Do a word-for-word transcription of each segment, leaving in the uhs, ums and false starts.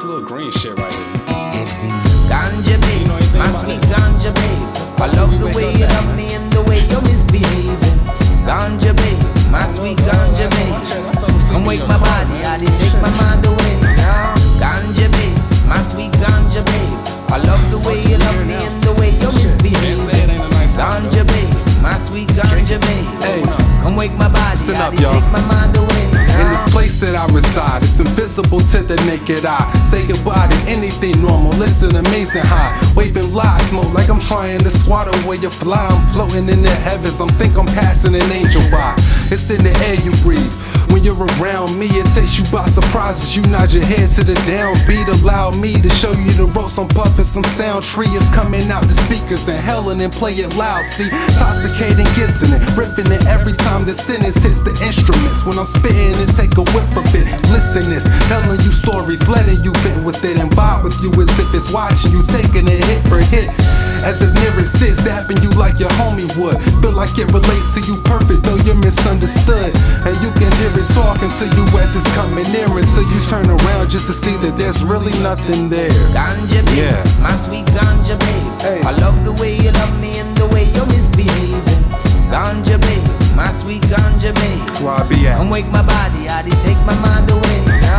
This little green shit right here. Ganja babe, my sweet ganja babe. I love the way you love me and the way you're misbehaving. Ganja babe, my sweet ganja babe. Come wake my body, I did take my mind away. Ganja babe, my sweet ganja babe. I love the way you love me and the way you're misbehaving. Ganja babe, my sweet ganja babe. Come wake my body, I did take my mind away. In this place that I reside, it's invisible to the naked eye. Say goodbye to anything normal, listen amazing high. Waving lies, smoke like I'm trying to swat away your fly. I'm floating in the heavens, I'm think I'm passing an angel by. It's in the air you breathe. When you're around me, it takes you by surprise as you nod your head to the downbeat. Allow me to show you the ropes, I'm puffing some sound. Tree is coming out the speakers and hellin' and play it loud. See, intoxicating, kissing it, ripping it every time the sentence hits the instruments. When I'm spitting it, take a whip of it. Listen this, telling you stories, letting you vent with it and vibe with you as if it's watching you, taking it hit for hit. As if near it sits, dapping you like your homie would. Feel like it relates to you perfect, though you're misunderstood. And you can hear it talking to you as it's coming near, and so you turn around just to see that there's really nothing there. Ganja babe, yeah. My sweet ganja babe. Hey. I love the way you love me and the way you're misbehaving. Ganja babe, my sweet ganja babe. That's where I be at. Come wake my body, I did take my mind away.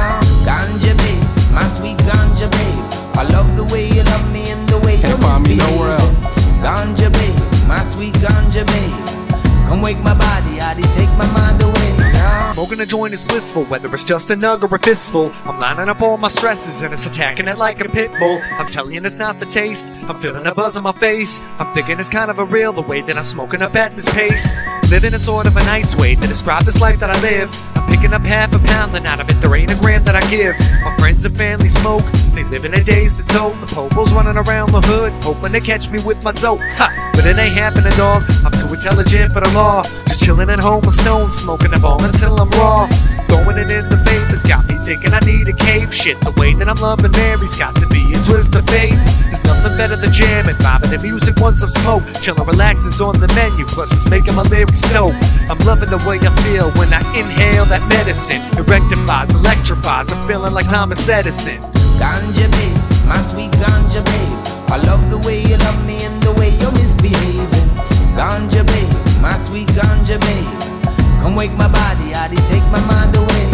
Ganja babe, my sweet ganja babe. I love the way you love me and the way you're misbehaving. Ganja babe, my sweet ganja babe. Come wake my body, I did take my mind away. Smoking a joint is blissful, whether it's just a nug or a fistful. I'm lining up all my stresses and it's attacking it like a pit bull. I'm telling you it's not the taste, I'm feeling a buzz on my face. I'm thinking it's kind of a real, the way that I'm smoking up at this pace. Living is sort of a nice way to describe this life that I live. I'm picking up half a pound, and out of it there ain't a gram that I give. My friends and family smoke, they live in their days to tote. The popos running around the hood, hoping to catch me with my dope. Ha! But it ain't happening, dog. I'm too intelligent for the law. Just chilling at home with stones, smoking a ball until I'm raw. Throwing it in the vapors, got me thinking I need a cape. Shit, the way that I'm loving Mary's got to be a twist of fate. There's nothing better than jamming, vibing the music once I've smoked. Chillin' relaxes on the menu, plus it's making my lyrics dope. I'm loving the way I feel when I inhale that medicine. It rectifies, electrifies, I'm feeling like Thomas Edison. Ganja babe, my sweet ganja babe. I love the way you love me and the way you're misbehaving. Ganja babe, my sweet ganja babe. Come wake my body, I did take my mind away.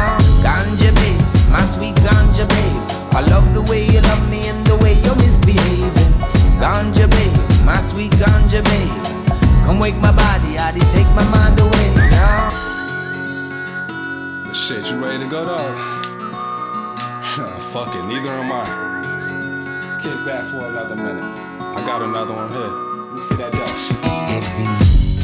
Ganja babe, my sweet ganja babe. I love the way you love me and the way you're misbehaving. Ganja babe, my sweet ganja babe. Come wake my body, I did take my mind away. Shit, you ready to go, dog? Fuck it, neither am I. Let's kick back for another minute. I got another one here. Let me see that dog.